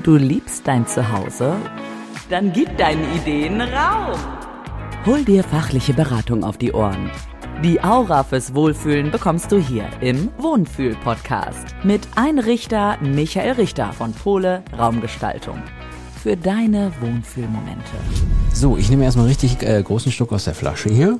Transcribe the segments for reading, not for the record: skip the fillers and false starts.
Du liebst dein Zuhause? Dann gib deinen Ideen Raum. Hol dir fachliche Beratung auf die Ohren. Die Aura fürs Wohlfühlen bekommst du hier im Wohnfühl-Podcast mit Einrichter Michael Richter von Pole Raumgestaltung. Für deine Wohnfühlmomente. So, ich nehme erstmal richtig großen Schluck aus der Flasche hier.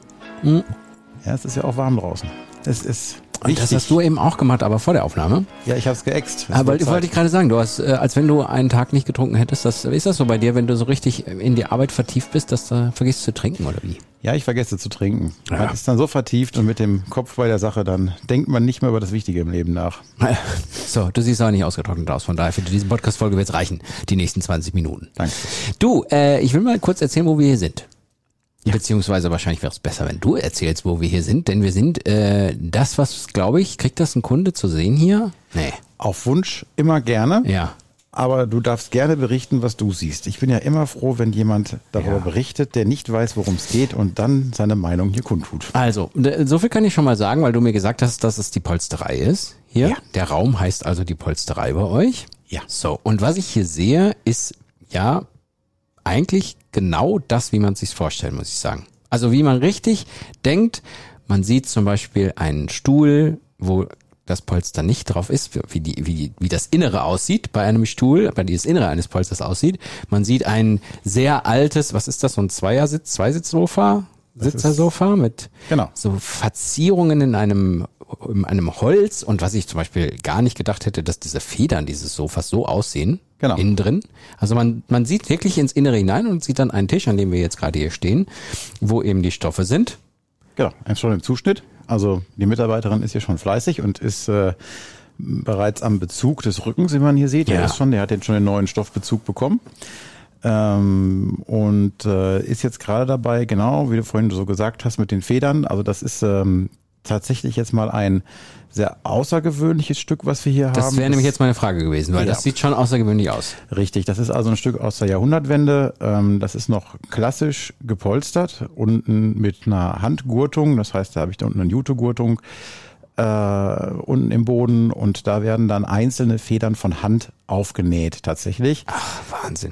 Ja, es ist ja auch warm draußen. Es ist und wichtig. das hast du eben auch gemacht, aber vor der Aufnahme. Ja, ich habe es geäxt. Aber wollte ich gerade sagen, du hast, als wenn du einen Tag nicht getrunken hättest, ist das so bei dir, wenn du so richtig in die Arbeit vertieft bist, dass du vergisst zu trinken oder wie? Ja, ich vergesse zu trinken. Ja. Man ist dann so vertieft und mit dem Kopf bei der Sache, dann denkt man nicht mehr über das Wichtige im Leben nach. So, du siehst auch nicht ausgetrocknet aus, von daher für diese Podcast-Folge wird es reichen, die nächsten 20 Minuten. Danke. Du, ich will mal kurz erzählen, wo wir hier sind. Ja. Beziehungsweise wahrscheinlich wäre es besser, wenn du erzählst, wo wir hier sind, denn wir sind das, was, glaube ich, kriegt das ein Kunde zu sehen hier? Nee. Auf Wunsch immer gerne, Ja. aber du darfst gerne berichten, was du siehst. Ich bin ja immer froh, wenn jemand darüber berichtet, der nicht weiß, worum es geht und dann seine Meinung hier kundtut. Also, so viel kann ich schon mal sagen, weil du mir gesagt hast, dass es die Polsterei ist hier. Ja. Der Raum heißt also die Polsterei bei euch. Ja. So, und was ich hier sehe, ist ja eigentlich genau das, wie man es sich vorstellt, muss ich sagen. Also wie man richtig denkt, man sieht zum Beispiel einen Stuhl, wo das Polster nicht drauf ist, wie das Innere aussieht bei einem Stuhl, bei das Innere eines Polsters aussieht. Man sieht ein sehr altes, was ist das, so ein Zweisitzsofa? Sitzersofa mit Genau. so Verzierungen in einem Holz und was ich zum Beispiel gar nicht gedacht hätte, dass diese Federn dieses Sofas so aussehen, Genau. innen drin. Also man sieht wirklich ins Innere hinein und sieht dann einen Tisch, an dem wir jetzt gerade hier stehen, wo eben die Stoffe sind. Genau, schon im Zuschnitt. Also die Mitarbeiterin ist hier schon fleißig und ist bereits am Bezug des Rückens, wie man hier sieht. Ja. Der hat jetzt schon den neuen Stoffbezug bekommen. Und ist jetzt gerade dabei, genau, wie du vorhin so gesagt hast, mit den Federn. Also das ist tatsächlich jetzt mal ein sehr außergewöhnliches Stück, was wir hier haben. Das wäre nämlich jetzt meine Frage gewesen, weil das sieht schon außergewöhnlich aus. Richtig, das ist also ein Stück aus der Jahrhundertwende. Das ist noch klassisch gepolstert, unten mit einer Handgurtung. Das heißt, da habe ich da unten eine Jute-Gurtung unten im Boden und da werden dann einzelne Federn von Hand aufgenäht tatsächlich. Ach, Wahnsinn.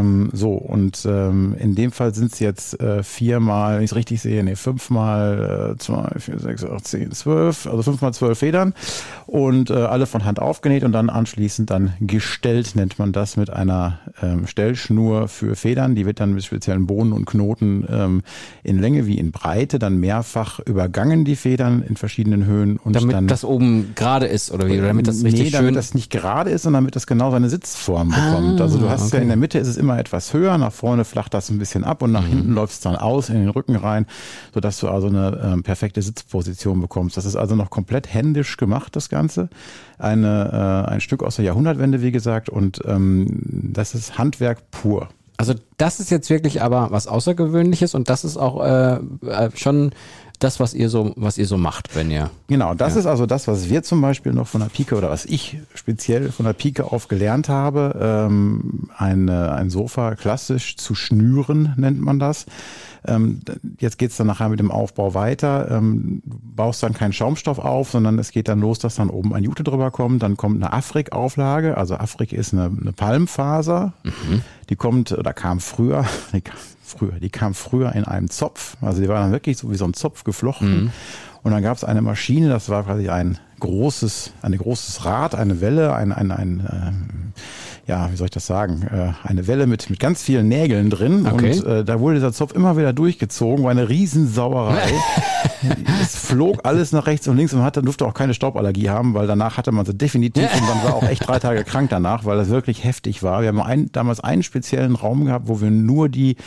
In dem Fall sind es jetzt 4 ich es richtig sehe, 5 mal 2, 4, 6, 8, 10, 12, also 5 mal 12 Federn und alle von Hand aufgenäht und dann anschließend dann gestellt, nennt man das, mit einer Stellschnur für Federn. Die wird dann mit speziellen Bohnen und Knoten in Länge wie in Breite dann mehrfach übergangen, die Federn in verschiedenen Höhen. Und damit dann, das oben gerade ist oder wie? Oder damit das richtig schön... damit das nicht gerade ist, sondern damit das genau seine Sitzform bekommt. Also du hast ja in der Mitte ist es immer etwas höher, nach vorne flacht das ein bisschen ab und nach hinten läuft es dann aus in den Rücken rein, sodass du also eine perfekte Sitzposition bekommst. Das ist also noch komplett händisch gemacht, das Ganze. Ein Stück aus der Jahrhundertwende, wie gesagt, und das ist Handwerk pur. Also das ist jetzt wirklich aber was Außergewöhnliches und das ist auch schon das, was ihr so macht, wenn ihr... Genau, das ist also das, was wir zum Beispiel noch von der Pike oder was ich speziell von der Pike auf gelernt habe. Ein Sofa klassisch zu schnüren, nennt man das. Jetzt geht's dann nachher mit dem Aufbau weiter. Du baust dann keinen Schaumstoff auf, sondern es geht dann los, dass dann oben ein Jute drüber kommt. Dann kommt eine Afrik-Auflage. Also Afrik ist eine Palmfaser. Die kam früher in einem Zopf. Also die war dann wirklich so wie so ein Zopf geflochten. Und dann gab es eine Maschine, das war quasi ein großes Rad, eine Welle, wie soll ich das sagen, eine Welle mit ganz vielen Nägeln drin. Okay. Und da wurde dieser Zopf immer wieder durchgezogen, war eine Riesensauerei. Es flog alles nach rechts und links und durfte auch keine Stauballergie haben, weil danach hatte man sie definitiv und man war auch echt 3 Tage krank danach, weil das wirklich heftig war. Wir haben damals einen speziellen Raum gehabt, wo wir nur die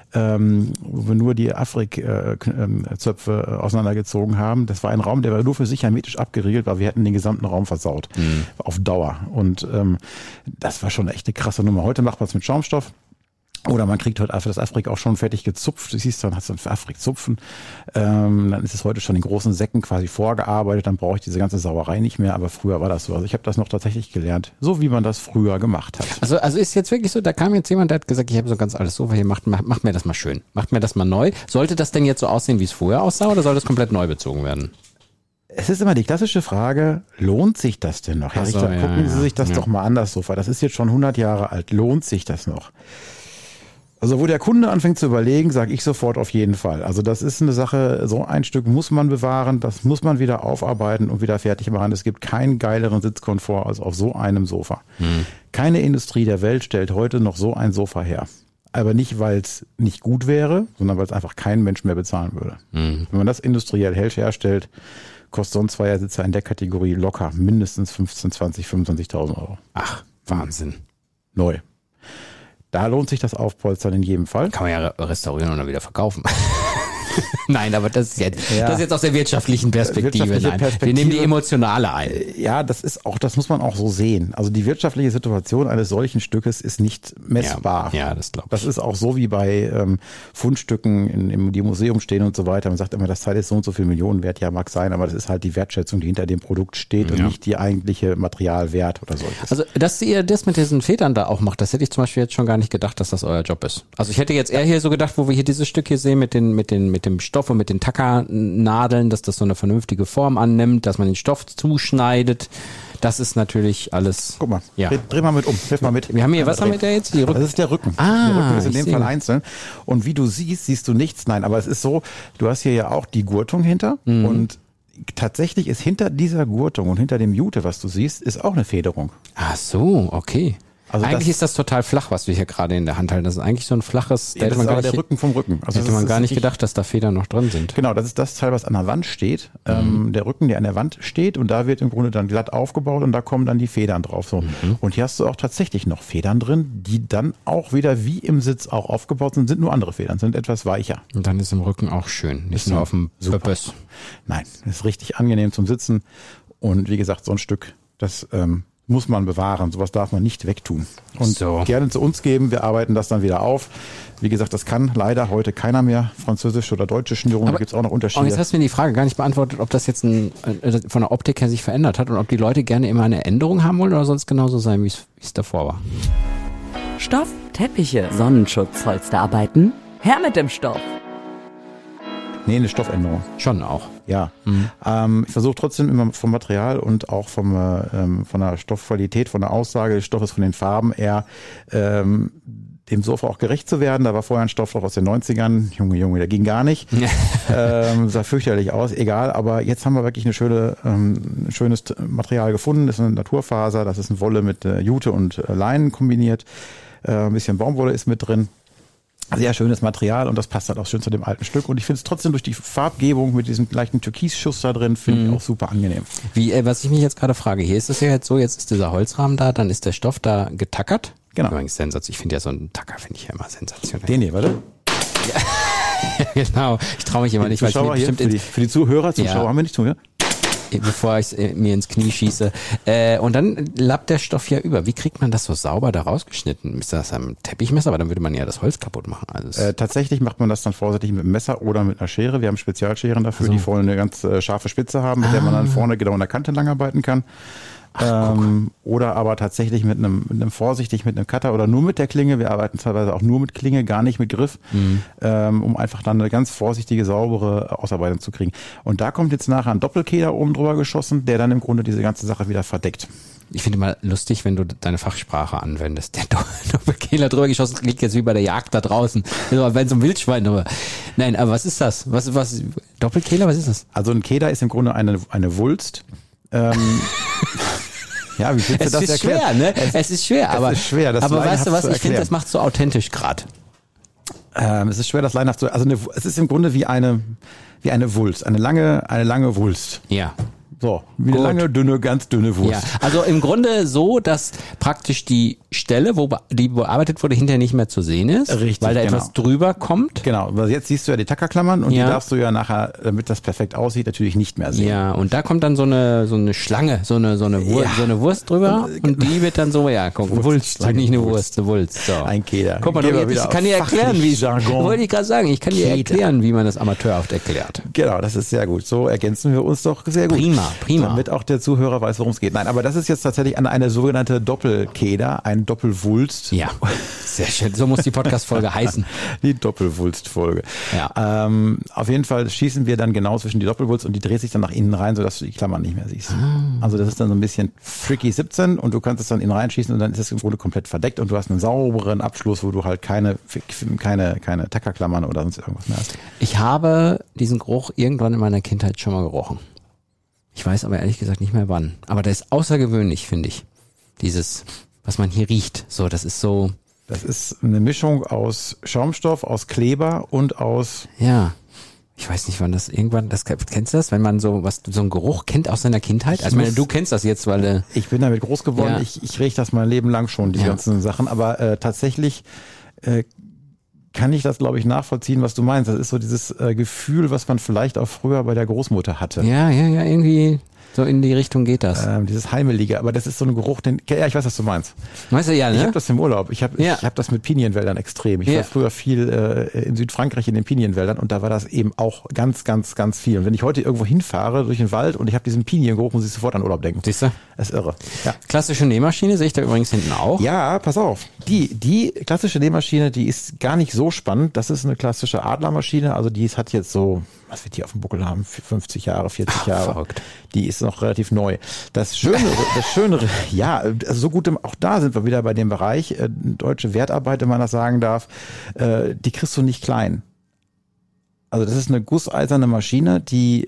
Afrik-Zöpfe auseinandergezogen haben. Das war ein Raum, der war nur für sich hermetisch abgeriegelt, weil wir hätten den gesamten Raum versaut. Auf Dauer. Und das war schon echt eine krasse Nummer. Heute macht man es mit Schaumstoff. Oder man kriegt heute einfach das Afrik auch schon fertig gezupft. Du siehst, dann hast du ein Afrik-Zupfen. Dann ist es heute schon in großen Säcken quasi vorgearbeitet. Dann brauche ich diese ganze Sauerei nicht mehr. Aber früher war das so. Also ich habe das noch tatsächlich gelernt, so wie man das früher gemacht hat. Also ist jetzt wirklich so, da kam jetzt jemand, der hat gesagt, ich habe so ganz alles Sofa hier, macht mir das mal schön. Macht mir das mal neu. Sollte das denn jetzt so aussehen, wie es vorher aussah, oder soll das komplett neu bezogen werden? Es ist immer die klassische Frage, lohnt sich das denn noch? Herr Ach so, Richter, ja, gucken Sie ja, sich das ja. doch mal an, das Sofa. Das ist jetzt schon 100 Jahre alt. Lohnt sich das noch? Also wo der Kunde anfängt zu überlegen, sage ich sofort auf jeden Fall. Also das ist eine Sache, so ein Stück muss man bewahren, das muss man wieder aufarbeiten und wieder fertig machen. Es gibt keinen geileren Sitzkomfort als auf so einem Sofa. Keine Industrie der Welt stellt heute noch so ein Sofa her. Aber nicht, weil es nicht gut wäre, sondern weil es einfach kein Mensch mehr bezahlen würde. Wenn man das industriell herstellt, kostet so ein Zweiersitzer in der Kategorie locker mindestens 15, 20, 25.000 Euro. Ach, Wahnsinn. Neu. Da lohnt sich das Aufpolstern in jedem Fall. Kann man ja restaurieren und dann wieder verkaufen. Nein, aber das ist jetzt, Ja. das ist jetzt aus der wirtschaftlichen Perspektive. Wirtschaftliche Nein. Perspektive. Wir nehmen die emotionale ein. Ja, das muss man auch so sehen. Also die wirtschaftliche Situation eines solchen Stückes ist nicht messbar. Ja, das glaube ich. Das ist auch so wie bei Fundstücken, die im Museum stehen und so weiter. Man sagt immer, das Teil ist so und so viel Millionen wert. Ja, mag sein, aber das ist halt die Wertschätzung, die hinter dem Produkt steht und nicht die eigentliche Materialwert oder solches. Also, dass ihr das mit diesen Federn da auch macht, das hätte ich zum Beispiel jetzt schon gar nicht gedacht, dass das euer Job ist. Also ich hätte jetzt eher hier so gedacht, wo wir hier dieses Stück hier sehen mit dem Stoff und mit den Tackernadeln, dass das so eine vernünftige Form annimmt, dass man den Stoff zuschneidet. Das ist natürlich alles. Guck mal, Ja. dreh mal mit um, hilf mal mit. Wir haben hier, was haben wir da jetzt? Die Rücken. Das ist der Rücken. Ah, der Rücken ist in ich dem sehe. Fall einzeln. Und wie du siehst du nichts. Nein, aber es ist so, du hast hier ja auch die Gurtung hinter und tatsächlich ist hinter dieser Gurtung und hinter dem Jute, was du siehst, ist auch eine Federung. Ach so, okay. Also eigentlich das- ist das total flach, was wir hier gerade in der Hand halten. Das ist eigentlich so ein flaches, da Ja, hätte das man ist gar aber der nicht, Rücken vom Rücken. Also hätte das man ist gar nicht wirklich- gedacht, dass da Federn noch drin sind. Genau, das ist das Teil, was an der Wand steht. Der Rücken, der an der Wand steht und da wird im Grunde dann glatt aufgebaut und da kommen dann die Federn drauf. So. Und hier hast du auch tatsächlich noch Federn drin, die dann auch wieder wie im Sitz auch aufgebaut sind nur andere Federn, sind etwas weicher. Und dann ist im Rücken auch schön. Nicht Ist nur auf dem super. Pöppes. Nein, ist richtig angenehm zum Sitzen und wie gesagt, so ein Stück, das muss man bewahren. Sowas darf man nicht wegtun. Und So. gerne zu uns geben, wir arbeiten das dann wieder auf. Wie gesagt, das kann leider heute keiner mehr, französische oder deutsche Schnürung, da Aber- gibt es auch noch Und jetzt Unterschiede. hast du mir die Frage gar nicht beantwortet, ob das jetzt von der Optik her sich verändert hat und ob die Leute gerne immer eine Änderung haben wollen oder soll es genauso sein, wie es davor war. Stoff, Teppiche, Sonnenschutz, Holsterarbeiten. Her mit dem Stoff. Nee, eine Stoffänderung. Schon auch. Ja, ich versuche trotzdem immer vom Material und auch von der Stoffqualität, von der Aussage des Stoffes, von den Farben eher dem Sofa auch gerecht zu werden. Da war vorher ein Stoff drauf aus den 90ern. Junge, der ging gar nicht. Sah fürchterlich aus, egal. Aber jetzt haben wir wirklich ein schönes Material gefunden. Das ist eine Naturfaser, das ist eine Wolle mit Jute und Leinen kombiniert. Ein bisschen Baumwolle ist mit drin. Sehr schönes Material und das passt halt auch schön zu dem alten Stück. Und ich finde es trotzdem durch die Farbgebung mit diesem leichten Türkisschuss da drin, finde ich auch super angenehm. Was ich mich jetzt gerade frage, hier ist es ja jetzt so, jetzt ist dieser Holzrahmen da, dann ist der Stoff da getackert. Genau. Übrigens Ich finde ja so einen Tacker, finde ich ja immer sensationell. Den hier, warte. Genau, ich traue mich immer nicht, weil ich mir Zuschauer hier, bestimmt für die Zuhörer, Ja. haben wir nicht zu, ja? bevor ich mir ins Knie schieße. Und dann lappt der Stoff ja über. Wie kriegt man das so sauber da rausgeschnitten? Ist das am Teppichmesser? Aber dann würde man ja das Holz kaputt machen. Also Tatsächlich macht man das dann vorsichtig mit einem Messer oder mit einer Schere. Wir haben Spezialscheren dafür, die vorne eine ganz scharfe Spitze haben, mit der man dann vorne genau an der Kante langarbeiten kann. Oder aber tatsächlich mit einem Cutter oder nur mit der Klinge. Wir arbeiten teilweise auch nur mit Klinge, gar nicht mit Griff, um einfach dann eine ganz vorsichtige, saubere Ausarbeitung zu kriegen. Und da kommt jetzt nachher ein Doppelkeder oben drüber geschossen, der dann im Grunde diese ganze Sache wieder verdeckt. ich finde immer lustig, wenn du deine Fachsprache anwendest. Der Doppelkehler drüber geschossen liegt jetzt wie bei der Jagd da draußen. Wenn so ein Wildschwein drüber. Nein, aber was ist das? Was Doppelkehler, was ist das? Also ein Keder ist im Grunde eine Wulst. Ja, wie willst du Es das ist erklären? schwer, ne? Es ist schwer, aber ist schwer, das aber weißt du laienhaft was, zu ich finde, erklären. das macht so authentisch gerade. Es ist schwer, das laienhaft zu. Also es ist im Grunde wie eine Wulst, eine lange Wulst. Ja. So, wie Gut. eine lange, ganz dünne Wulst. Ja, also im Grunde so, dass praktisch die Stelle, die bearbeitet wurde, hinterher nicht mehr zu sehen ist, Richtig, weil da genau. etwas drüber kommt. Genau, weil jetzt siehst du ja die Tackerklammern und Ja. die darfst du ja nachher, damit das perfekt aussieht, natürlich nicht mehr sehen. Ja, und da kommt dann so eine Schlange, so eine Wurst drüber und die wird dann so, ja, guck, Wulst, Schlange, nicht eine Wulst. Wurst, eine Wulst. So. Ein Keder. Guck mal, Gehen wir ich wieder kann auf dir erklären, fachliches Jargon. wollte ich gerade sagen, ich kann dir Keder. erklären, wie man das amateurhaft erklärt. Genau, das ist sehr gut. So ergänzen wir uns doch sehr gut. Prima. prima. Damit auch der Zuhörer weiß, worum es geht. Nein, aber das ist jetzt tatsächlich eine sogenannte Doppelkeder, ein Doppelwulst. Ja, sehr schön. So muss die Podcast-Folge heißen. Die Doppelwulst-Folge. Ja. Auf jeden Fall schießen wir dann genau zwischen die Doppelwulst und die dreht sich dann nach innen rein, sodass du die Klammern nicht mehr siehst. Also das ist dann so ein bisschen tricky 17 und du kannst es dann innen reinschießen und dann ist es im Grunde komplett verdeckt und du hast einen sauberen Abschluss, wo du halt keine Tackerklammern oder sonst irgendwas mehr hast. Ich habe diesen Geruch irgendwann in meiner Kindheit schon mal gerochen. Ich weiß aber ehrlich gesagt nicht mehr wann. Aber der ist außergewöhnlich, finde ich. Dieses, was man hier riecht. So, das ist so. Das ist eine Mischung aus Schaumstoff, aus Kleber und aus. Ja. Ich weiß nicht, wann das irgendwann, kennst du das, wenn man so einen Geruch kennt aus seiner Kindheit? Also ich meine, du kennst das jetzt, weil ich bin damit groß geworden. Ja. Ich rieche das mein Leben lang schon, die ganzen Sachen. Aber tatsächlich kann ich das, glaube ich, nachvollziehen, was du meinst. Das ist so dieses Gefühl, was man vielleicht auch früher bei der Großmutter hatte. Ja, irgendwie so in die Richtung geht das. Dieses Heimelige, aber das ist so ein Geruch, ja, ich weiß, was du meinst. Weißt du, ja, ne? Ich habe das im Urlaub. Ich hab das mit Pinienwäldern extrem. Ich war früher viel in Südfrankreich in den Pinienwäldern und da war das eben auch ganz, ganz, ganz viel. Und wenn ich heute irgendwo hinfahre durch den Wald und ich habe diesen Piniengeruch, muss ich sofort an Urlaub denken. Siehst du? Das ist irre. Ja. Klassische Nähmaschine sehe ich da übrigens hinten auch. Ja, pass auf. Die klassische Nähmaschine, die ist gar nicht so spannend. Das ist eine klassische Adlermaschine. Also die hat jetzt so, was wird die auf dem Buckel haben? 50 Jahre, 40 Jahre. Verrückt. Die ist noch relativ neu. Das Schönere, ja, also so gut, auch da sind wir wieder bei dem Bereich, deutsche Wertarbeit, wenn man das sagen darf, die kriegst du nicht klein. Also das ist eine gusseiserne Maschine, die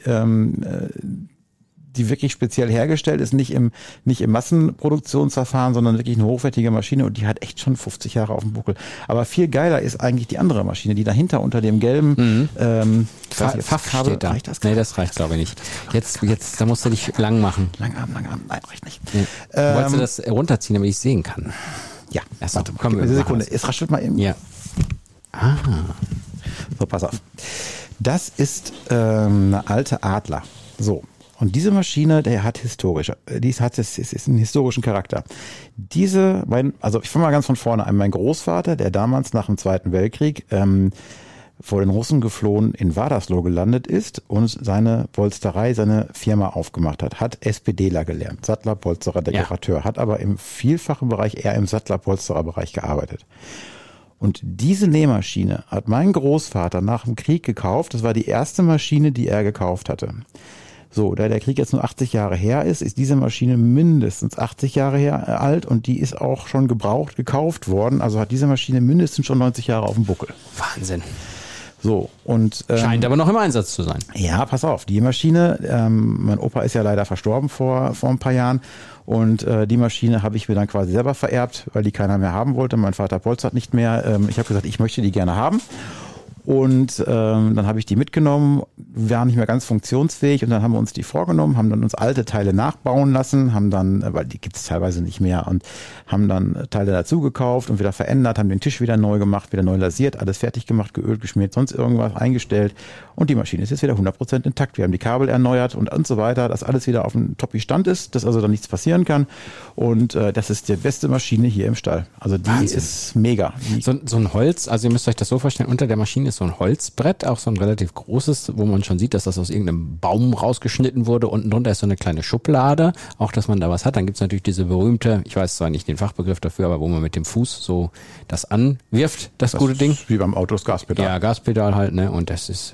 wirklich speziell hergestellt ist, nicht im Massenproduktionsverfahren, sondern wirklich eine hochwertige Maschine und die hat echt schon 50 Jahre auf dem Buckel. Aber viel geiler ist eigentlich die andere Maschine, die dahinter unter dem gelben Pfaff steht da. Reicht das? Nee, das reicht glaube ich nicht. Jetzt, da musst du dich lang machen. Lang Arm. Nein, reicht nicht. Wolltest du das runterziehen, damit ich es sehen kann? Ja. Erst warte, komm, eine Sekunde. Es raschelt mal eben. Ja. So, pass auf. Das ist eine alte Adler. So. Und diese Maschine, ist einen historischen Charakter. Also ich fange mal ganz von vorne an. Mein Großvater, der damals nach dem Zweiten Weltkrieg vor den Russen geflohen in Wadersloh gelandet ist und seine Polsterei, seine Firma aufgemacht hat SPDler gelernt, Sattler, Polsterer, Dekorateur, hat aber im vielfachen Bereich eher im Sattler-Polsterer-Bereich gearbeitet. Und diese Nähmaschine hat mein Großvater nach dem Krieg gekauft. Das war die erste Maschine, die er gekauft hatte. So, da der Krieg jetzt nur 80 Jahre her ist diese Maschine mindestens 80 Jahre alt und die ist auch schon gebraucht gekauft worden. Also hat diese Maschine mindestens schon 90 Jahre auf dem Buckel. Wahnsinn. So, und scheint aber noch im Einsatz zu sein. Ja, pass auf, die Maschine, mein Opa ist ja leider verstorben vor ein paar Jahren und die Maschine habe ich mir dann quasi selber vererbt, weil die keiner mehr haben wollte. Mein Vater polstert nicht mehr. Ich habe gesagt, ich möchte die gerne haben. Und dann habe ich die mitgenommen, waren nicht mehr ganz funktionsfähig und dann haben wir uns die vorgenommen, haben dann uns alte Teile nachbauen lassen, haben dann, weil die gibt es teilweise nicht mehr, und haben dann Teile dazu gekauft und wieder verändert, haben den Tisch wieder neu gemacht, wieder neu lasiert, alles fertig gemacht, geölt, geschmiert, sonst irgendwas eingestellt und die Maschine ist jetzt wieder 100% intakt. Wir haben die Kabel erneuert und so weiter, dass alles wieder auf dem Toppi-Stand ist, dass also da nichts passieren kann und das ist die beste Maschine hier im Stall. Also die Wahnsinn. ist mega. So ein Holz, also ihr müsst euch das so vorstellen, unter der Maschine ist so ein Holzbrett, auch so ein relativ großes, wo man schon sieht, dass das aus irgendeinem Baum rausgeschnitten wurde. Unten drunter ist so eine kleine Schublade, auch dass man da was hat. Dann gibt's natürlich diese berühmte, ich weiß zwar nicht den Fachbegriff dafür, aber wo man mit dem Fuß so das anwirft, das gute Ding. Wie beim Auto das Gaspedal. Ja, Gaspedal halt, ne? Und das ist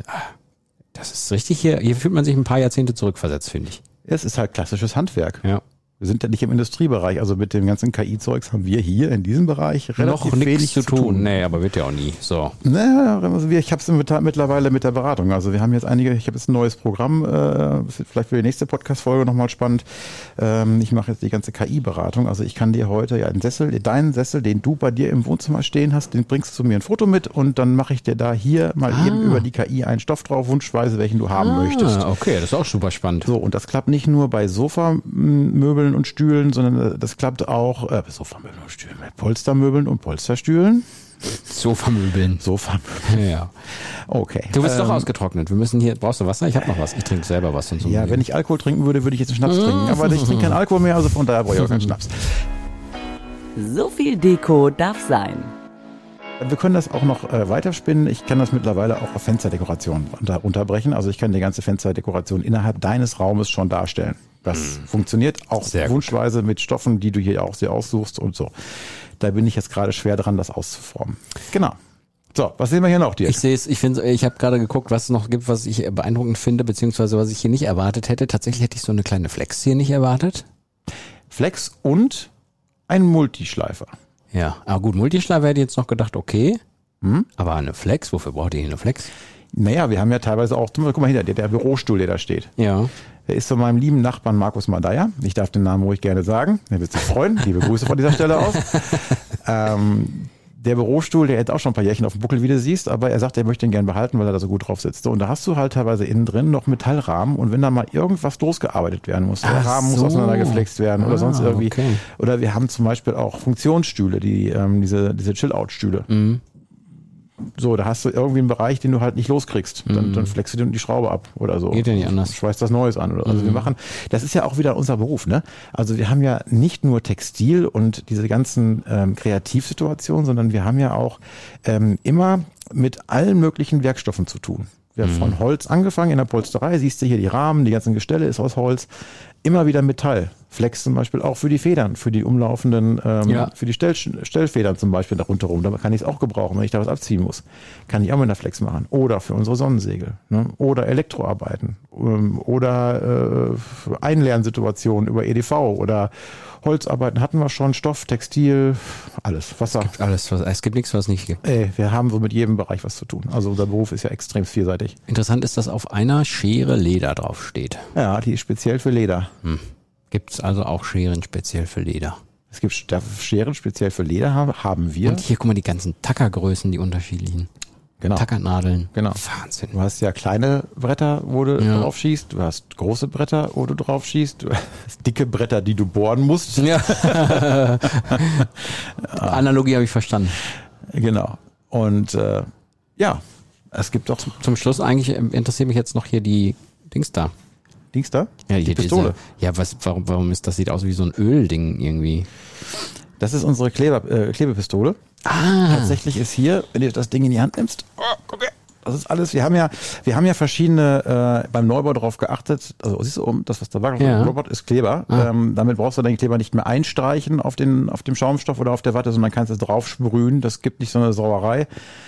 richtig hier fühlt man sich ein paar Jahrzehnte zurückversetzt, finde ich. Es ist halt klassisches Handwerk. Ja. Wir sind ja nicht im Industriebereich, also mit dem ganzen KI-Zeugs haben wir hier in diesem Bereich relativ noch wenig nichts zu tun. Nee, aber wird ja auch nie. So. Naja, also ich habe es mittlerweile mit der Beratung. Also wir haben jetzt ich habe jetzt ein neues Programm, vielleicht für die nächste Podcast-Folge nochmal spannend. Ich mache jetzt die ganze KI-Beratung. Also ich kann dir heute deinen Sessel, den du bei dir im Wohnzimmer stehen hast, den bringst du mir ein Foto mit und dann mache ich dir da hier mal eben über die KI einen Stoff drauf, wunschweise, welchen du haben möchtest. Okay, das ist auch super spannend. So, und das klappt nicht nur bei Sofamöbeln und Stühlen, sondern das klappt auch Sofamöbeln und Stühlen, bei Polstermöbeln und Polsterstühlen. Sofamöbeln. Ja. Okay. Du bist doch ausgetrocknet. Wir müssen hier, brauchst du Wasser? Ich habe noch was. Ich trinke selber was. Und so. Ja, wenn ich Alkohol trinken würde, würde ich jetzt einen Schnaps trinken. Aber ich trinke keinen Alkohol mehr, also von daher brauche ich auch keinen Schnaps. So viel Deko darf sein. Wir können das auch noch weiterspinnen. Ich kann das mittlerweile auch auf Fensterdekorationen unterbrechen. Also ich kann die ganze Fensterdekoration innerhalb deines Raumes schon darstellen. Das funktioniert auch Sehr wunschweise mit Stoffen, die du hier auch sehr aussuchst und so. Da bin ich jetzt gerade schwer dran, das auszuformen. Genau. So, was sehen wir hier noch, Dirk? Ich sehe es, ich habe gerade geguckt, was es noch gibt, was ich beeindruckend finde, beziehungsweise was ich hier nicht erwartet hätte. Tatsächlich hätte ich so eine kleine Flex hier nicht erwartet. Flex und ein Multischleifer. Ja, aber gut, Multischleifer hätte ich jetzt noch gedacht, okay. Aber eine Flex, wofür braucht ihr hier eine Flex? Naja, wir haben ja teilweise auch, guck mal hinter dir, der Bürostuhl, der da steht. Ja. Der ist von meinem lieben Nachbarn Markus Madeyer. Ich darf den Namen ruhig gerne sagen. Der wird sich freuen. Liebe Grüße von dieser Stelle aus. Der Bürostuhl, der hat auch schon ein paar Jährchen auf dem Buckel, wie du siehst, aber er sagt, er möchte ihn gerne behalten, weil er da so gut drauf sitzt. Und da hast du halt teilweise innen drin noch Metallrahmen und wenn da mal irgendwas losgearbeitet werden muss, der Rahmen muss auseinandergeflext werden oder sonst irgendwie. Okay. Oder wir haben zum Beispiel auch Funktionsstühle, diese Chill-Out-Stühle. So, da hast du irgendwie einen Bereich, den du halt nicht loskriegst. Dann flexst du die Schraube ab oder so. Geht ja nicht anders. Schweißt was Neues an. Oder. Also wir machen, das ist ja auch wieder unser Beruf, ne? Also wir haben ja nicht nur Textil und diese ganzen Kreativsituationen, sondern wir haben ja auch immer mit allen möglichen Werkstoffen zu tun. Wir haben von Holz angefangen in der Polsterei, siehst du hier die Rahmen, die ganzen Gestelle ist aus Holz. Immer wieder Metall. Flex zum Beispiel auch für die Federn, für die umlaufenden, für die Stellfedern zum Beispiel da rundherum. Da kann ich es auch gebrauchen, wenn ich da was abziehen muss. Kann ich auch mit einer Flex machen. Oder für unsere Sonnensegel. Ne? Oder Elektroarbeiten. Oder Einlernsituationen über EDV. Oder Holzarbeiten hatten wir schon. Stoff, Textil, alles. Wasser. Es gibt nichts, was es nicht gibt. Wir haben so mit jedem Bereich was zu tun. Also unser Beruf ist ja extrem vielseitig. Interessant ist, dass auf einer Schere Leder draufsteht. Ja, die ist speziell für Leder. Gibt es also auch Scheren speziell für Leder? Es gibt Scheren speziell für Leder, haben wir. Und hier, guck mal, die ganzen Tackergrößen, die unterschiedlichen. Genau. Tackernadeln. Genau. Wahnsinn. Du hast ja kleine Bretter, wo du drauf schießt. Du hast große Bretter, wo du drauf schießt. Du hast dicke Bretter, die du bohren musst. Ja. Analogie habe ich verstanden. Genau. Und es gibt doch Zum Schluss eigentlich interessiert mich jetzt noch hier die Dings da. Dings da? Ja, die Pistole. Warum ist das? Sieht aus wie so ein Ölding irgendwie. Das ist unsere Klebepistole. Tatsächlich ist hier, wenn du das Ding in die Hand nimmst, guck her, das ist alles, wir haben ja verschiedene beim Neubau darauf geachtet, also siehst du, das was da war, Robot ist Kleber. Damit brauchst du den Kleber nicht mehr einstreichen auf dem Schaumstoff oder auf der Watte, sondern kannst es drauf sprühen. Das gibt nicht so eine Sauerei.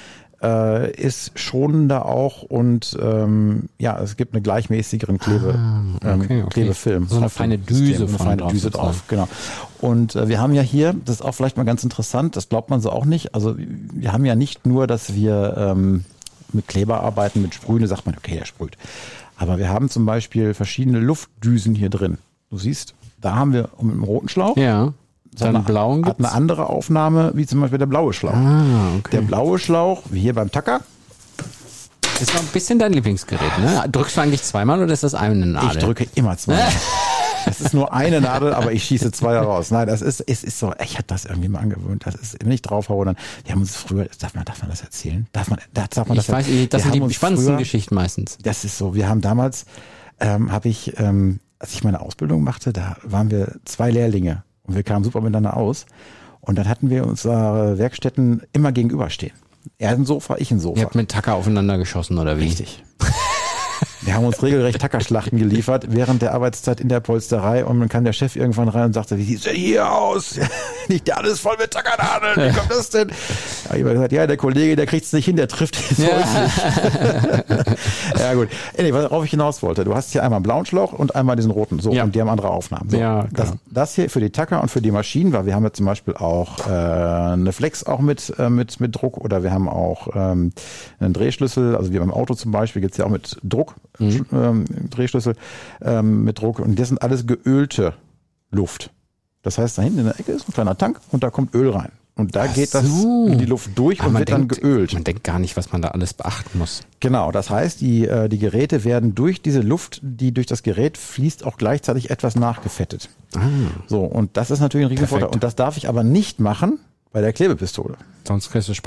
Ist schonender auch und es gibt eine gleichmäßigeren Klebefilm. So eine feine Düse drauf. Genau. Und wir haben ja hier, das ist auch vielleicht mal ganz interessant, das glaubt man so auch nicht, also wir haben ja nicht nur, dass wir mit Kleber arbeiten, mit Sprühen, da sagt man, okay, der sprüht. Aber wir haben zum Beispiel verschiedene Luftdüsen hier drin. Du siehst, da haben wir mit dem roten Schlauch. Ja. Dann blauen hat eine andere Aufnahme, wie zum Beispiel der blaue Schlauch. Okay. Der blaue Schlauch, wie hier beim Tacker. Das ist noch ein bisschen dein Lieblingsgerät, ne? Drückst du eigentlich zweimal oder ist das eine Nadel? Ich drücke immer zweimal. Es ist nur eine Nadel, aber ich schieße zwei raus. Nein, es ist so, ich hatte das irgendwie mal angewöhnt. Das ist, wenn ich draufhaue, dann, wir haben uns früher, darf man das erzählen? Darf man das ich weiß nicht, das sind die spannendsten Geschichten meistens. Das ist so, wir haben damals, als ich meine Ausbildung machte, da waren wir 2 Lehrlinge. Und wir kamen super miteinander aus. Und dann hatten wir unsere Werkstätten immer gegenüberstehen. Er ein Sofa, ich ein Sofa. Ihr habt mit Tacker aufeinander geschossen, oder wie? Richtig. Wir haben uns regelrecht Tackerschlachten geliefert während der Arbeitszeit in der Polsterei und dann kam der Chef irgendwann rein und sagte, wie sieht's denn hier aus? Nicht alles voll mit Tackernadeln, wie kommt das denn? Da habe ich gesagt, ja, der Kollege, der kriegt's nicht hin, der trifft jetzt nicht. Ja gut. Worauf ich hinaus wollte, du hast hier einmal einen blauen Schlauch und einmal diesen roten, so, und die haben andere Aufnahmen. So, ja, das hier für die Tacker und für die Maschinen, weil wir haben ja zum Beispiel auch eine Flex auch mit Druck oder wir haben auch einen Drehschlüssel, also wie beim Auto zum Beispiel, gibt's ja auch mit Druck. Drehschlüssel mit Druck und das sind alles geölte Luft. Das heißt, da hinten in der Ecke ist ein kleiner Tank und da kommt Öl rein. Und da geht die Luft durch und wird dann geölt. Man denkt gar nicht, was man da alles beachten muss. Genau, das heißt, die Geräte werden durch diese Luft, die durch das Gerät fließt, auch gleichzeitig etwas nachgefettet. So, und das ist natürlich ein Riesenvorteil. Und das darf ich aber nicht machen bei der Klebepistole. Sonst kriegst du Spaß.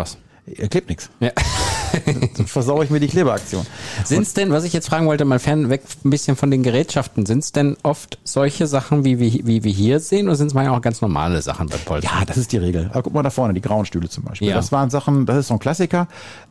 Klebt nichts. Ja. Dann versauere ich mir die Klebeaktion. Sind's denn, was ich jetzt fragen wollte, mal fernweg ein bisschen von den Gerätschaften, sind's denn oft solche Sachen, wie wir hier sehen, oder sind's manchmal auch ganz normale Sachen bei Polster? Ja, das ist die Regel. Aber guck mal da vorne, die grauen Stühle zum Beispiel. Ja. Das waren Sachen, das ist so ein Klassiker.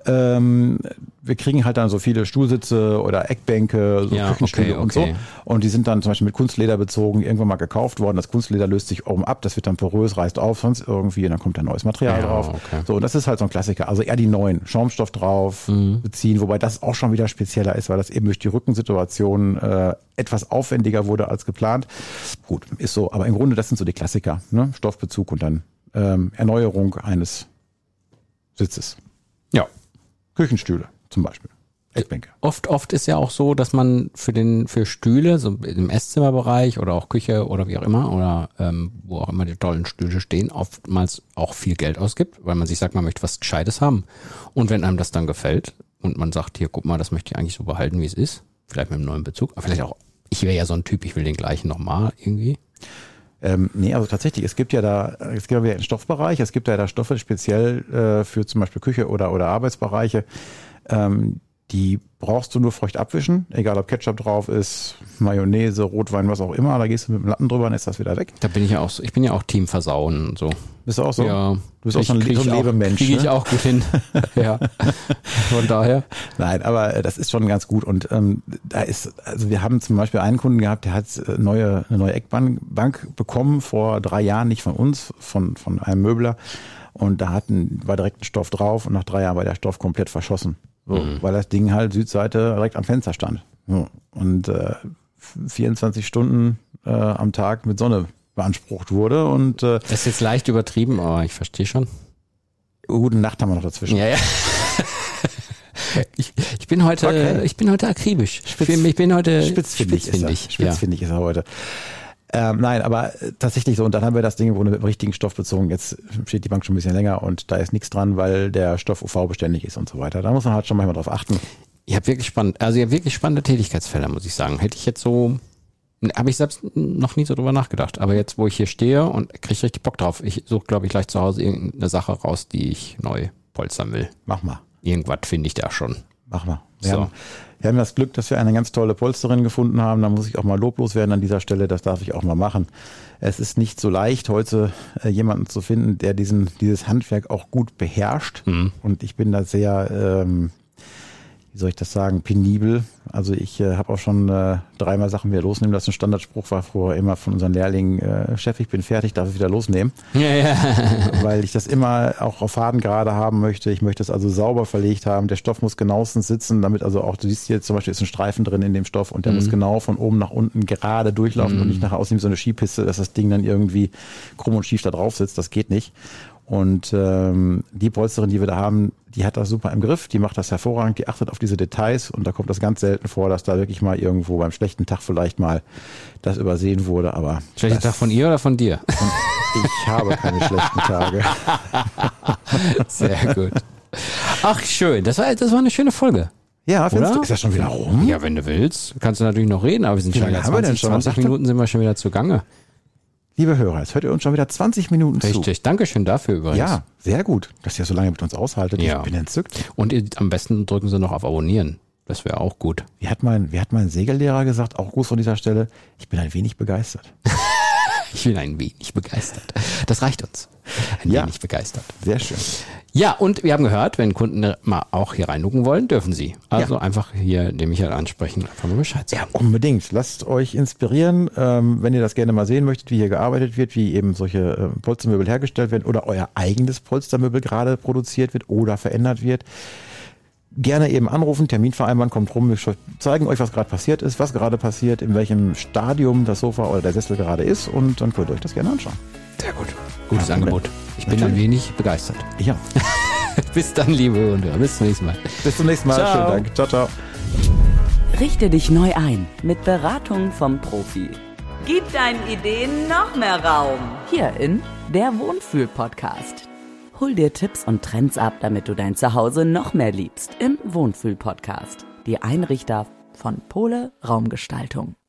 Wir kriegen halt dann so viele Stuhlsitze oder Eckbänke, so Ja, Küchenstühle und so. okay. Und die sind dann zum Beispiel mit Kunstleder bezogen, irgendwann mal gekauft worden. Das Kunstleder löst sich oben ab, das wird dann porös, reißt auf, sonst irgendwie, und dann kommt da neues Material Ja, drauf. okay. So, und das ist halt so ein Klassiker. Also eher die neuen. Schaumstoff drauf beziehen, wobei das auch schon wieder spezieller ist, weil das eben durch die Rückensituation etwas aufwendiger wurde als geplant. Gut, ist so. Aber im Grunde, das sind so die Klassiker. Ne? Stoffbezug und dann Erneuerung eines Sitzes. Ja. Küchenstühle zum Beispiel. Eckbänke. Oft ist ja auch so, dass man für Stühle, so im Esszimmerbereich oder auch Küche oder wie auch immer, oder wo auch immer die tollen Stühle stehen, oftmals auch viel Geld ausgibt, weil man sich sagt, man möchte was Gescheites haben. Und wenn einem das dann gefällt und man sagt, hier, guck mal, das möchte ich eigentlich so behalten, wie es ist, vielleicht mit einem neuen Bezug, aber vielleicht auch, ich wäre ja so ein Typ, ich will den gleichen nochmal irgendwie. Nee, also tatsächlich, es gibt ja wieder einen Stoffbereich, es gibt ja da Stoffe speziell für zum Beispiel Küche oder Arbeitsbereiche, die brauchst du nur feucht abwischen, egal ob Ketchup drauf ist, Mayonnaise, Rotwein, was auch immer, da gehst du mit dem Lappen drüber, dann ist das wieder weg. Da bin ich ja auch so, ich bin ja auch Team Versauen und so. Bist du auch so? Ja. Du bist auch so ein Lebemensch. Kriege ich ne? auch gut hin. Ja. Von daher. Nein, aber das ist schon ganz gut. Und also wir haben zum Beispiel einen Kunden gehabt, der hat eine neue Eckbank bekommen vor 3 Jahren, nicht von uns, von einem Möbler. Und da war direkt ein Stoff drauf und nach 3 Jahren war der Stoff komplett verschossen. So, weil das Ding halt Südseite direkt am Fenster stand. So, und 24 Stunden am Tag mit Sonne beansprucht wurde. Und Das ist jetzt leicht übertrieben, aber ich verstehe schon. gute Nacht haben wir noch dazwischen. Ja. Ich bin heute akribisch. Ich bin heute Spitzfindig ist er. Spitzfindig Ja. ist er heute. Nein, aber tatsächlich so. Und dann haben wir das Ding im Grunde mit dem richtigen Stoff bezogen. Jetzt steht die Bank schon ein bisschen länger und da ist nichts dran, weil der Stoff UV-beständig ist und so weiter. Da muss man halt schon manchmal drauf achten. Ihr habt wirklich spannende Tätigkeitsfelder, muss ich sagen. Hätte ich jetzt so, habe ich selbst noch nie so drüber nachgedacht. Aber jetzt, wo ich hier stehe und kriege ich richtig Bock drauf. Ich suche, glaube ich, gleich zu Hause irgendeine Sache raus, die ich neu polstern will. Mach mal. Irgendwas finde ich da schon. Mach mal. So. Wir haben das Glück, dass wir eine ganz tolle Polsterin gefunden haben. Da muss ich auch mal loblos werden an dieser Stelle. Das darf ich auch mal machen. Es ist nicht so leicht, heute jemanden zu finden, der dieses Handwerk auch gut beherrscht. Und ich bin da sehr, wie soll ich das sagen, penibel. Also ich habe auch schon 3-mal Sachen wieder losnehmen lassen. Standardspruch war vorher immer von unseren Lehrlingen, Chef, ich bin fertig, darf ich wieder losnehmen. Ja. Weil ich das immer auch auf Faden gerade haben möchte. Ich möchte es also sauber verlegt haben. Der Stoff muss genauestens sitzen, damit also auch, du siehst hier zum Beispiel ist ein Streifen drin in dem Stoff und der muss genau von oben nach unten gerade durchlaufen und nicht nach außen wie so eine Skipiste, dass das Ding dann irgendwie krumm und schief da drauf sitzt. Das geht nicht. Und die Polsterin, die wir da haben, die hat das super im Griff, die macht das hervorragend, die achtet auf diese Details und da kommt das ganz selten vor, dass da wirklich mal irgendwo beim schlechten Tag vielleicht mal das übersehen wurde. Aber Schlechter Tag von ihr oder von dir? Ich habe keine schlechten Tage. Sehr gut. Ach, schön. Das war eine schöne Folge. Ja, findest Oder? du? Ist das schon wieder rum? Ja, wenn du willst, kannst du natürlich noch reden, aber wir sind Wie schon lange wieder haben wir denn schon? 20 Minuten sind wir schon wieder zugange. Liebe Hörer, jetzt hört ihr uns schon wieder 20 Minuten zu. Richtig. Dankeschön dafür übrigens. Ja, sehr gut, dass ihr so lange mit uns aushaltet. Ja. Ich bin entzückt. Und am besten drücken Sie noch auf Abonnieren. Das wäre auch gut. Wie hat mein Segellehrer gesagt, auch Gruß von dieser Stelle, ich bin ein wenig begeistert. Ich bin ein wenig begeistert. Das reicht uns. Ein wenig begeistert. Sehr schön. Ja, und wir haben gehört, wenn Kunden mal auch hier reingucken wollen, dürfen sie. Also einfach hier den Michael ansprechen, einfach mal Bescheid sagen. Ja, unbedingt. Lasst euch inspirieren, wenn ihr das gerne mal sehen möchtet, wie hier gearbeitet wird, wie eben solche Polstermöbel hergestellt werden oder euer eigenes Polstermöbel gerade produziert wird oder verändert wird. Gerne eben anrufen, Termin vereinbaren, kommt rum, wir zeigen euch, was gerade passiert ist, was gerade passiert, in welchem Stadium das Sofa oder der Sessel gerade ist und dann könnt ihr euch das gerne anschauen. Sehr gut. Gutes Angebot. Ich bin ein wenig begeistert. Ja. Bis dann, liebe Hörer. Bis zum nächsten Mal. Bis zum nächsten Mal. Ciao. Schönen Dank. Ciao, ciao. Richte dich neu ein mit Beratung vom Profi. Gib deinen Ideen noch mehr Raum. Hier in der Wohnfühl-Podcast. Hol dir Tipps und Trends ab, damit du dein Zuhause noch mehr liebst. Im Wohnfühl-Podcast. Die Einrichter von Pole Raumgestaltung.